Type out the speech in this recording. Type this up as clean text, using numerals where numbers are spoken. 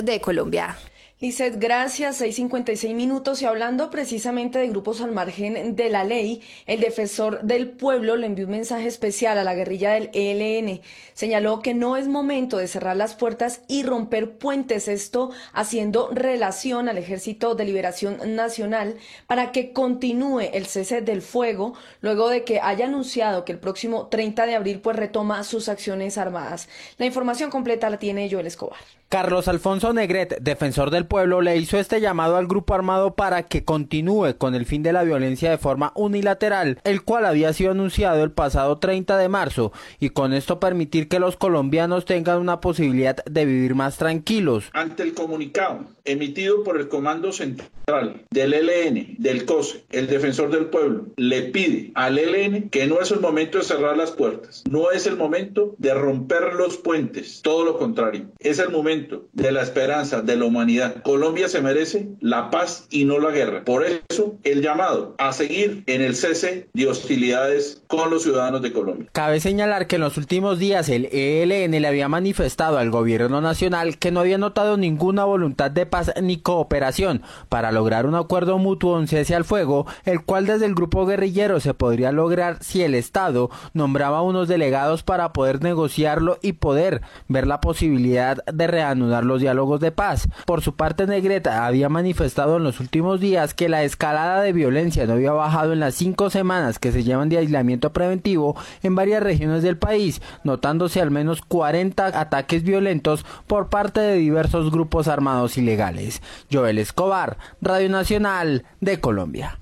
de Colombia. Lizeth, gracias. 6:56 y hablando precisamente de grupos al margen de la ley, el defensor del pueblo le envió un mensaje especial a la guerrilla del ELN. Señaló que no es momento de cerrar las puertas y romper puentes, esto haciendo relación al Ejército de Liberación Nacional para que continúe el cese del fuego luego de que haya anunciado que el próximo 30 de abril retoma sus acciones armadas. La información completa la tiene Joel Escobar. Carlos Alfonso Negret, defensor del pueblo, le hizo este llamado al grupo armado para que continúe con el fin de la violencia de forma unilateral, el cual había sido anunciado el pasado 30 de marzo, y con esto permitir que los colombianos tengan una posibilidad de vivir más tranquilos. Ante el comunicado emitido por el Comando Central del ELN, del COSE, el defensor del pueblo le pide al ELN que no es el momento de cerrar las puertas, no es el momento de romper los puentes, todo lo contrario, es el momento de la esperanza de la humanidad. Colombia se merece la paz y no la guerra. Por eso, el llamado a seguir en el cese de hostilidades con los ciudadanos de Colombia. Cabe señalar que en los últimos días el ELN le había manifestado al gobierno nacional que no había notado ninguna voluntad de paz ni cooperación para lograr un acuerdo mutuo en cese al fuego, el cual desde el grupo guerrillero se podría lograr si el Estado nombraba unos delegados para poder negociarlo y poder ver la posibilidad de reanudar los diálogos de paz. Por su parte, Negreta había manifestado en los últimos días que la escalada de violencia no había bajado en las 5 semanas que se llevan de aislamiento preventivo en varias regiones del país, notándose al menos 40 ataques violentos por parte de diversos grupos armados ilegales. Joel Escobar, Radio Nacional de Colombia.